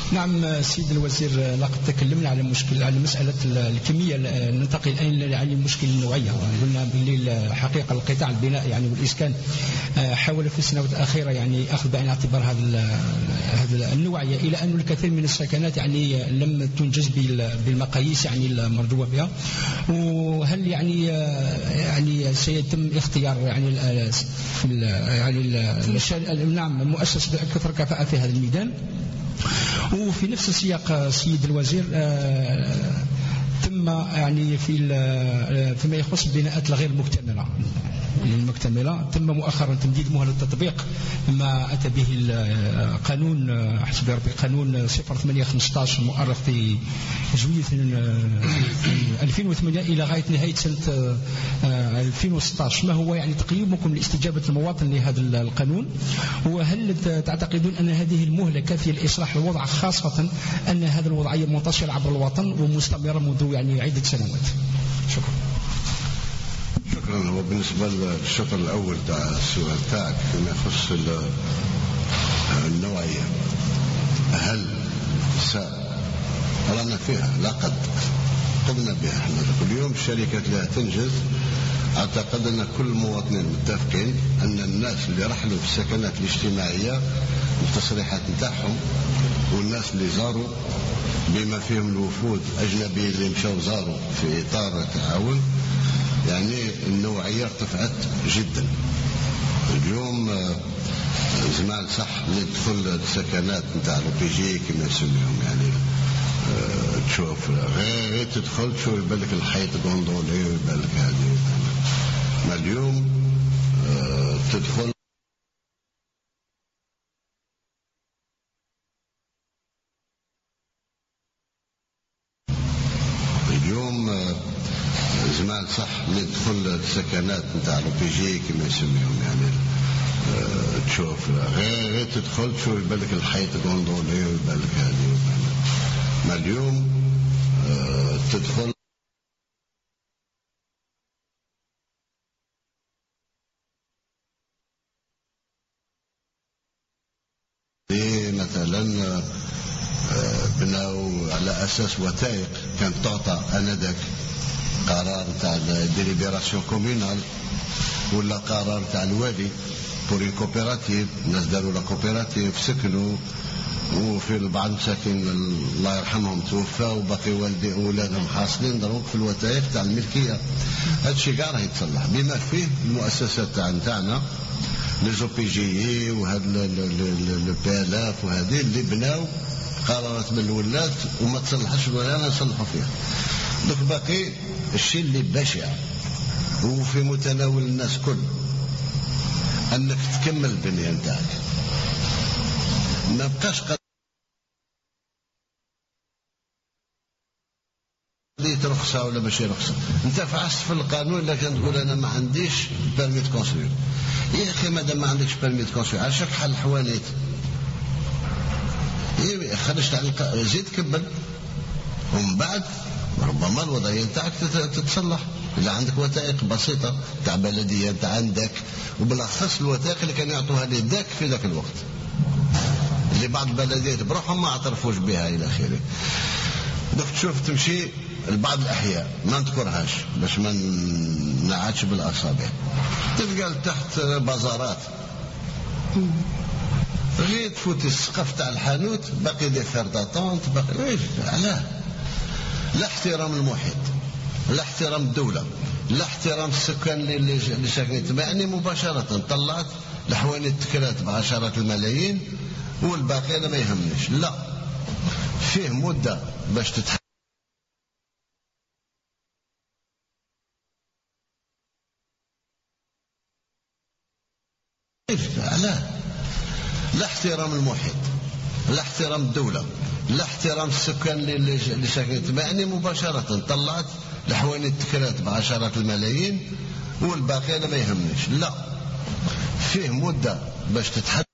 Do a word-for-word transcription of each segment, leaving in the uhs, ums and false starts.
نعم سيد الوزير، لقد تكلمنا على مشكل على مسألة الكمية. ننتقل الآن عن المشكل النوعية. قلنا باللي الحقيقة القطاع البناء يعني والإسكان حاول في السنوات الأخيرة يعني أخذ بعين الاعتبار هذا هذا النوعية، إلى أن الكثير من السكنات يعني لم تنجز بالمقاييس يعني المرجوة بها. وهل يعني يعني سيتم اختيار يعني في يعني نعم المؤسسة أكثر كفاءة في هذا الميدان؟ وفي نفس السياق سيد الوزير، تم يعني في فيما يخص البناءات الغير مكتملة المكتملة تم مؤخرا تمديد مهلة التطبيق ما أتى به القانون حسب ربي قانون صفر ثمانية خمسة عشر المؤرخ في جويلية ألفين وثمانية إلى غاية نهاية سنة ألفين وستة عشر. ما هو يعني تقييمكم لاستجابة المواطن لهذا القانون؟ وهل تعتقدون أن هذه المهلة كافية لإصلاح الوضع، خاصة أن هذا الوضعية منتشرة عبر الوطن ومستمرة منذ يعني عدة سنوات؟ شكرا. شكرا. هو بالنسبة للشطر الأول تاع السؤال تاعك فيما يخص النوعية، هل رانا فيها؟ لقد قمنا بها. احنا كل يوم الشركات اللي تنجز، اعتقد ان كل المواطنين متفقين ان الناس اللي رحلوا في السكنات الاجتماعية التصريحات نتاعهم، والناس اللي زاروا بما فيهم الوفود أجنبية اللي مشاو زاروا في إطار التعاون، يعني النوعية ارتفعت جدا. اليوم زمان صح ندخل السكنات نتاع البيجي كما يسميهم، يعني اه تشوف غير تدخل تشوف يبالك الحيط غوندولي ويبالك هذه. ما اليوم اه تدخل اليوم اه زمان صح ندخل السكنات نتاع البيجي كما يسميهم، يعني اه تشوف غير تدخل تشوف يبالك الحيط غوندولي ويبالك هذه. ما اليوم اه تدخل مثلا اه بناو على اساس وثائق كانت تعطى انذاك قرار تاع ديليبيراسيون كومينال ولا قرار تاع الوالي بور كوبيراتيف. الناس داروا لا كوبيراتيف سكنوا، وفي بعض المساكين الله يرحمهم توفاوا وباقي والدي اولادهم حاصلين دروك في الوثائق تاع الملكيه. هذا الشيء كاع راه يتصلح بما فيه المؤسسات تاع نتاعنا لي زو بي جي وهاد لو بي ال اف وهذه اللي بناو قرارات من الولات وما تصلحش ولا نصلحوا فيها. دوك باقي الشيء اللي بشع وفي متناول الناس كل انك تكمل البنيه نتاعك، ما بقاش قضيه رخصه ولا ماشي رخصه. انت فعصت في القانون الا كان تقول انا ما عنديش بيرمي دو كونستروير، يا اخي مادام ما عندكش بيرمي دو كونستروير على شك حل الحوانيت خرجت على زيد كمل، ومن بعد ربما الوضعيه نتاعك تتصلح اذا عندك وثائق بسيطه تاع بلديه تاع عندك، وبالاخص الوثائق اللي كانوا يعطوها لي ذاك في ذاك الوقت اللي بعض البلديات بروحهم ما اعترفوش بها الى اخره. دوك تشوف تمشي لبعض الاحياء ما نذكرهاش باش ما نعادش بالاصابع، تلقى تحت بازارات غير تفوتي السقف تاع الحانوت باقي دي فير داتونت باقي. علاه؟ لا احترام المحيط، لا احترام الدولة، لا احترام السكان اللي ساكنين. يعني مباشرة طلعت الحوانيت تكرات بعشرات الملايين والباقي انا ما يهمنيش. لا، فيه مدة باش تتحقق. علاه؟ لا احترام المحيط، لا احترام الدولة، لا احترام السكان اللي ساكنين. يعني مباشرة طلعت الحوانيت تكرات بعشرات الملايين والباقي انا ما يهمنيش. لا، فيه مدة باش تتحدث.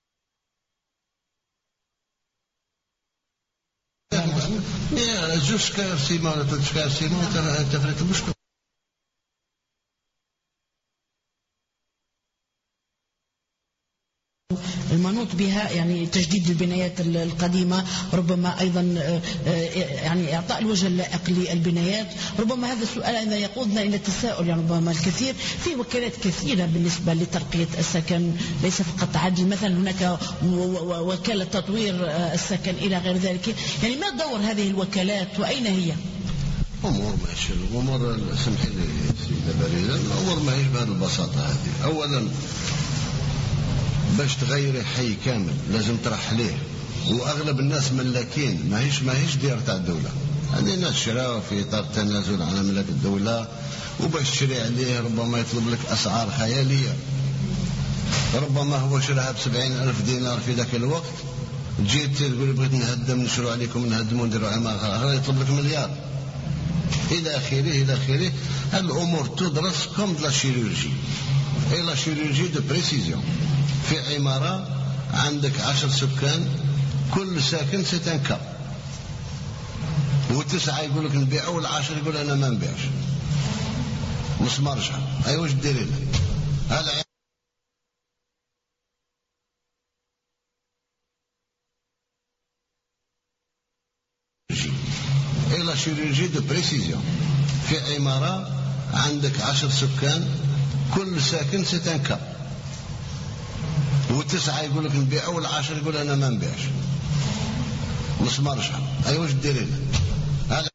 يا زوج كارسيما ولا ثلاث كارسيما تفرق المشكل. المنوط بها يعني تجديد البنايات القديمة، ربما أيضا يعني إعطاء الوجه اللائق للبنايات. ربما هذا السؤال أيضا يقودنا إلى التساؤل، يعني ربما الكثير في وكالات كثيرة بالنسبة لترقية السكن، ليس فقط عدل، مثلا هناك وكالة تطوير السكن إلى غير ذلك. يعني ما دور هذه الوكالات وأين هي؟ أمور ماشي، الأمور سمحي لي سيدة بريدة، الأمور ما هيش بهذه البساطة هذه. أولا باش تغيري حي كامل لازم ترحليه، وأغلب الناس ملاكين، ما هيش ما هيش ديار تاع الدولة. هذه الناس شراوا في إطار التنازل على ملاك الدولة، وباش تشري عليه ربما يطلب لك أسعار خيالية. ربما هو شراها بسبعين ألف دينار في ذاك الوقت، جيت تقول بغيت نهدم نشرو عليكم نهدموا ونديروا عمارة أخرى يطلب لك مليار إلى آخره إلى آخره. الأمور تدرس كم لا شيروجي، إي لا شيروجي دو بريسيزيون. في عمارة عندك عشر سكان، كل ساكن سيتان كا، والتسعة يقول لك نبيعه والعاشر يقول أنا ما نبيعش، مش مرجع. أي واش ديري له هذا؟ إي لا شيروجي دو بريسيزيون. في عمارة عندك عشر سكان، كل ساكن سيتان كا، والتسعة يقول لك نبيعه والعاشر يقول أنا ما نبيعش، مش مرجع. أي واش ديري له هذا؟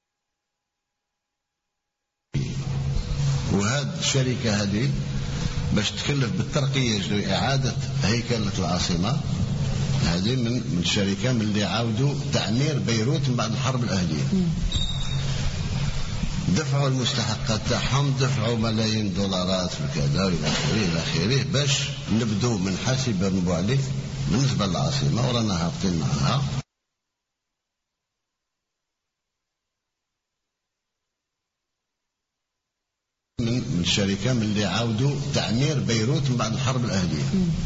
وهذه الشركة هذه باش تكلف بالترقية لإعادة هيكلة العاصمة، هذه من من الشركة من اللي عاودوا تعمير بيروت من بعد الحرب الأهلية. دفعوا المستحقات تاعهم، دفعوا ملايين دولارات في كذا والى اخره الى اخره باش نبدو من حاسب بن بوعلي بالنسبه للعاصمه، ورانا هابطين معها. من من الشركه من اللي عاودوا تعمير بيروت من بعد الحرب الاهليه.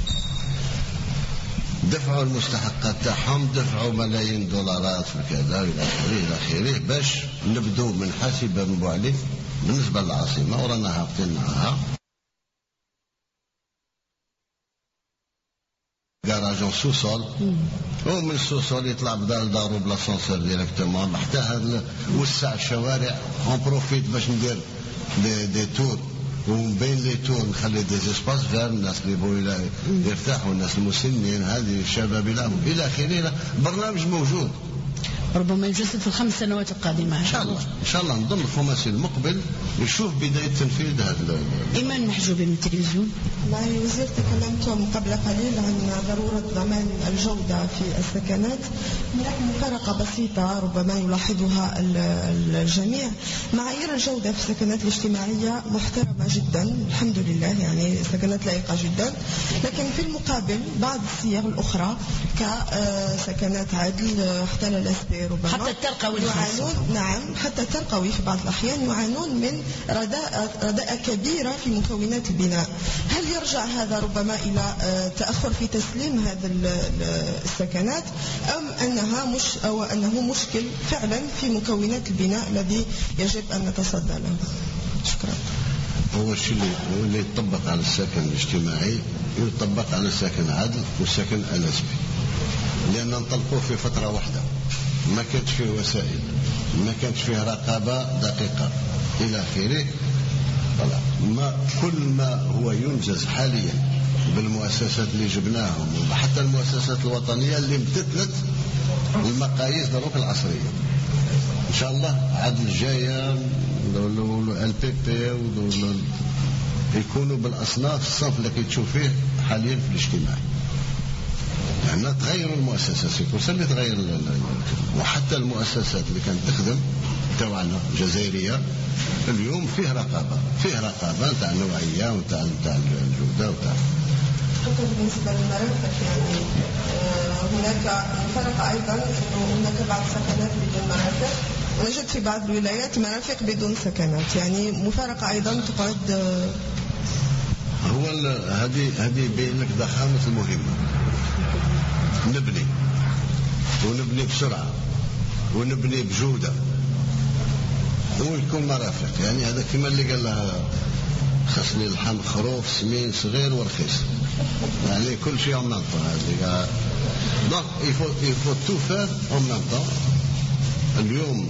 دفعوا المستحقات تاعهم، دفعوا ملايين دولارات في كذا والى اخره الى اخره باش نبدو من حاسب بن بوعلي بالنسبه للعاصمه، ورانا هابطين معها. كراج سوسول، ومن السوسول يطلع بدال دارو بلا سونسور ديريكتومون، حتى هذا وسع الشوارع اون بروفيت باش ندير دي, دي تور، وبين لي تور نخلي دي اسباس فير الناس اللي يبغوا يرتاحوا، الناس المسنين هذه الشباب يلعبوا الى اخره. برنامج موجود ربما يجسد في الخمس سنوات القادمة إن شاء الله. إن شاء الله نظن الخماسي المقبل يشوف بداية تنفيذ هذا. إيمان محجوبي من التلفزيون. معي وزير، تكلمتم قبل قليل عن ضرورة ضمان الجودة في السكنات. هناك مفارقة بسيطة ربما يلاحظها الجميع. معايير الجودة في السكنات الاجتماعية محترمة جدا الحمد لله، يعني سكنات لائقة جدا، لكن في المقابل بعض الصيغ الأخرى كسكنات عدل حتى الأسباب ربما حتى الترقوي يعانون، نعم حتى الترقوي في بعض الأحيان يعانون من رداء رداء كبيرة في مكونات البناء. هل يرجع هذا ربما إلى تأخر في تسليم هذا السكنات، أم أنها مش أو أنه مشكل فعلا في مكونات البناء الذي يجب أن نتصدى له؟ شكرا. هو الشيء اللي يطبق على السكن الاجتماعي يطبق على السكن عدل والسكن الأسبي، لأن نطلقوه في فترة واحدة، ما كانت فيه وسائل، ما كانت فيه رقابة دقيقة إلى آخره. ما كل ما هو ينجز حاليا بالمؤسسات اللي جبناهم، وحتى المؤسسات الوطنية اللي امتثلت المقاييس دروك العصرية، إن شاء الله عاد الجاية البي بي يكونوا بالأصناف الصنف اللي كتشوف فيه حاليا في الاجتماع. يعني تغير المؤسسات سيكون اللي تغير، وحتى المؤسسات اللي كانت تخدم تاعنا جزائرية اليوم فيه رقابة، فيه رقابة تاع النوعية وتاع تاع الجودة وتاع. حتى بالنسبة للمرافق يعني هناك فرق أيضا، إنه هناك بعض سكنات بدون مرافق، ونجد في بعض الولايات مرافق بدون سكنات، يعني مفارقة أيضا تقعد. هو هذه هذه يبين لك ضخامة المهمة. نبني ونبني بسرعة ونبني بجودة ويكون مرافق، يعني هذا كما اللي قال لها خصني اللحم خروف سمين صغير ورخيص، يعني كل شيء en même temps. Donc il faut il faut tout faire en même temps. اليوم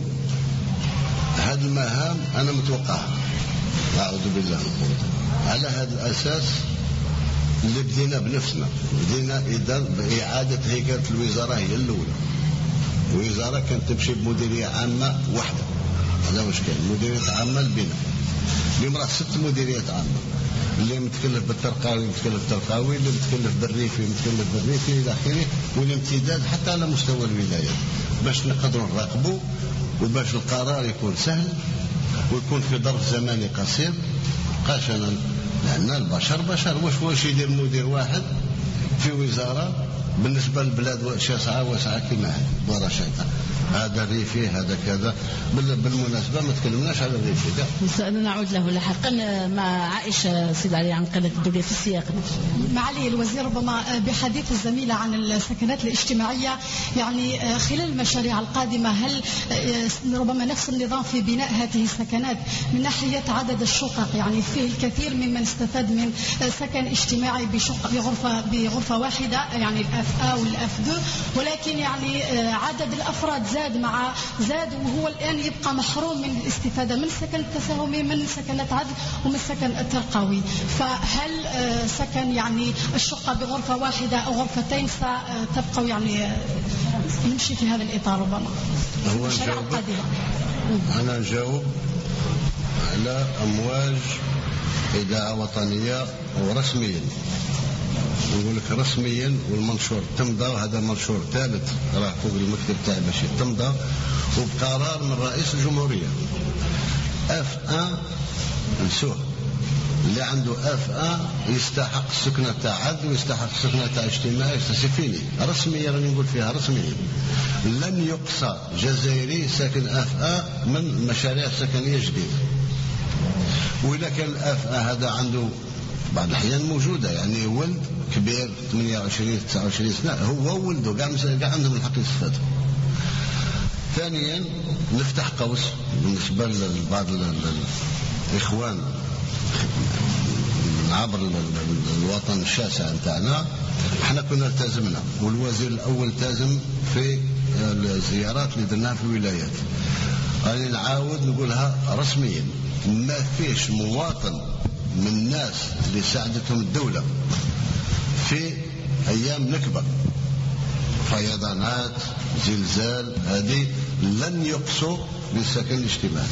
هذه المهام أنا متوقعها، أعوذ بالله من الشيطان. على هذا الأساس اللي بدينا بنفسنا، بدينا إذا بإعادة هيكلة الوزارة هي الأولى. الوزارة كانت تمشي بمديرية عامة واحدة، هذا واش كان مديرية عامة البناء. اليوم راه ست مديريات عامة، اللي متكلف بالترقاوي متكلف بالترقاوي، اللي متكلف بالريفي متكلف بالريفي إلى آخره، والامتداد حتى على مستوى الولايات، باش نقدروا نراقبوا وباش القرار يكون سهل ويكون في ظرف زمني قصير. بقاش انا لان البشر بشر، واش واش يدير مدير واحد في وزاره بالنسبه للبلاد شاسعه واسعه كما هذه ورا شيطان، هذا الريفي هذا كذا. بالمناسبه ما تكلمناش على الريفي ده، نعود له لاحقا. مع عائشه سيد علي عن قناه الدوليه في السياق. معالي الوزير، ربما بحديث الزميله عن السكنات الاجتماعيه، يعني خلال المشاريع القادمه هل ربما نفس النظام في بناء هذه السكنات من ناحيه عدد الشقق؟ يعني فيه الكثير ممن استفاد من سكن اجتماعي بشقه بغرفه بغرفه واحده، يعني الاف ا والاف دو، ولكن يعني عدد الافراد زاد مع زاد، وهو الآن يبقى محروم من الاستفادة من السكن التساهمي، من سكنات عدل ومن السكن الترقوي. فهل سكن يعني الشقة بغرفة واحدة أو غرفتين ستبقى يعني نمشي في هذا الإطار ربما؟ هو أنا نجاوب على أمواج إذاعة وطنية ورسميا، نقول لك رسميا والمنشور تمضى، وهذا منشور ثالث راه فوق المكتب تاعي باش تمضى، وبقرار من رئيس الجمهورية. اف ان نسوه اللي عنده اف ان يستحق السكنة تاع عدل ويستحق السكنة تاع اجتماعي، سيفيني رسميا راني نقول فيها رسميا. لن يقصى جزائري ساكن اف ان من مشاريع سكنية جديدة. وإذا كان الاف ان هذا عنده بعض الأحيان موجودة، يعني ولد كبير ثمانية وعشرين تسعة وعشرين سنة، هو ولده كاع عندهم الحق يستفادوا. ثانيا نفتح قوس بالنسبة لبعض الإخوان عبر الوطن الشاسع نتاعنا. احنا كنا التزمنا، والوزير الأول التزم في الزيارات اللي درناها في الولايات. أنا نعاود نقولها رسميا، ما فيش مواطن من الناس اللي ساعدتهم الدولة في أيام نكبة، فيضانات، زلزال، هذه لن يقصوا بالسكن الاجتماعي.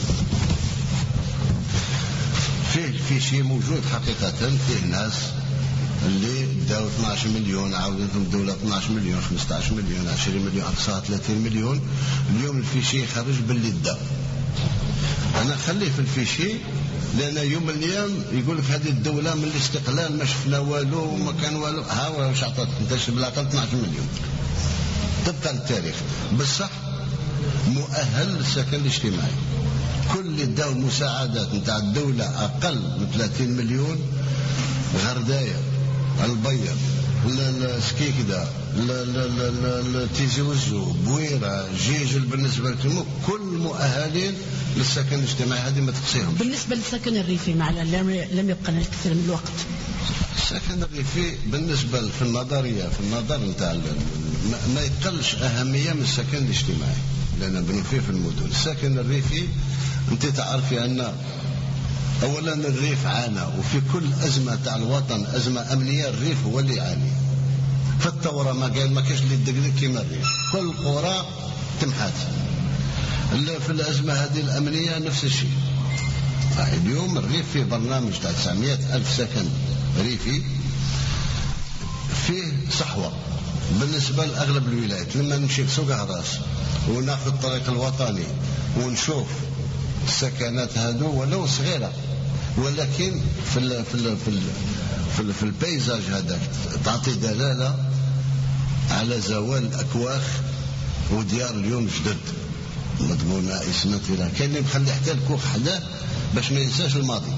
فيه في شيء موجود حقيقة، فيه ناس اللي داو اثناش مليون، عاودتهم الدولة اثناش مليون، خمسطاش مليون، عشرين مليون، أقصاها ثلاثين مليون. اليوم الفيشي خرج باللي دا. أنا خليه في الفيشي، لأن يوم الأيام يقول لك هذه الدولة من الاستقلال ما شفنا والو وما كان والو، ها واش عطات انت بالأقل اثناش مليون طبقا للتاريخ. بصح مؤهل للسكن الاجتماعي. كل اللي داو مساعدات نتاع الدولة أقل من ثلاثين مليون، غرداية، البيض، السكيكدا، تيزي وزو، بويرة، جيجل، بالنسبة لهم كل مؤهلين للسكن الاجتماعي. هذه ما تقصيهم. بالنسبة للسكن الريفي معنا لم يبقى لنا كثير من الوقت. السكن الريفي بالنسبة في النظرية في النظر نتاع ما يقلش أهمية من السكن الاجتماعي، لأن بنوفيه في المدن. السكن الريفي أنت تعرفي أن أولا الريف عانى، وفي كل أزمة تاع الوطن أزمة أمنية الريف هو اللي يعاني. في الثورة ما قال ما كاش اللي يدقدق كيما الريف، كل القرى تمحات. في الأزمة هذه الأمنية نفس الشيء. اليوم الريف فيه برنامج تاع تسعمائة ألف سكن ريفي، فيه صحوة بالنسبة لأغلب الولايات. لما نمشي لسوق هراس وناخذ الطريق الوطني ونشوف السكنات هذو ولو صغيرة، ولكن في ال في ال في ال في, ال في البيزاج هذاك تعطي دلالة على زوال الأكواخ وديار اليوم جدد مضمونة اسمت لها. كان اللي مخلي حتى الكوخ حداه باش ما ينساش الماضي.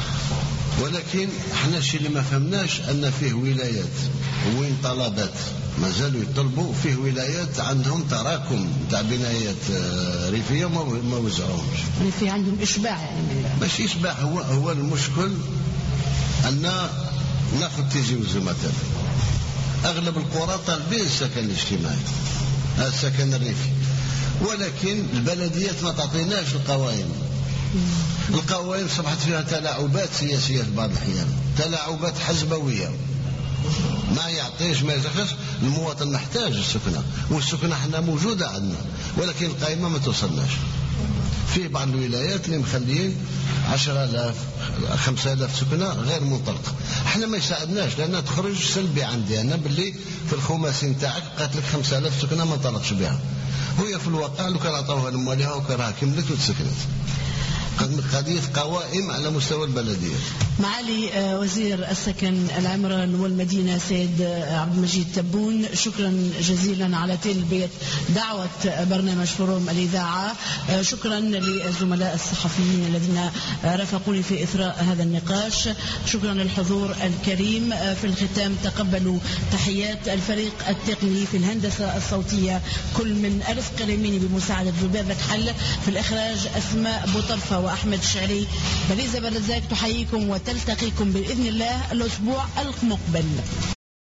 ولكن احنا الشيء اللي ما فهمناش ان فيه ولايات وين طلبات ما زالوا يطلبوا. فيه ولايات عندهم تراكم تاع بنايات ريفيه وما وزعوهمش. ريفيه عندهم اشباع يعني. ماشي اشباع، هو هو المشكل ان ناخذ تيجي وزو مثلا اغلب القرى طالبين السكن الاجتماعي، السكن الريفي، ولكن البلديات ما تعطيناش القوائم. القوائم صبحت فيها تلاعبات سياسيه في بعض الاحيان، تلاعبات حزبويه، ما يعطيش ما يزخش. المواطن محتاج السكنه، والسكنه احنا موجوده عندنا، ولكن القائمه ما توصلناش. في بعض الولايات اللي مخليين عشرة آلاف خمسة آلاف سكنه غير منطلقه. احنا ما يساعدناش، لان تخرج سلبي عندي انا باللي في الخماسي نتاعك قالت لك خمسة آلاف سكنه ما انطلقش بها، وهي في الواقع لو كان عطاوها لمواليها وكانها كملت وتسكنت. قضية قوائم على مستوى البلدية. معالي وزير السكن العمران والمدينة سيد عبد المجيد تبون، شكرا جزيلا على تلبية دعوة برنامج فروم الإذاعة. شكرا للزملاء الصحفيين الذين رافقوني في إثراء هذا النقاش. شكرا للحضور الكريم. في الختام تقبلوا تحيات الفريق التقني في الهندسة الصوتية، كل من ألف قلميني بمساعدة زبير حل، في الإخراج أسماء بوطرفة وأحمد الشعري. بليزة برزاك تحييكم وتلتقيكم بإذن الله الأسبوع المقبل.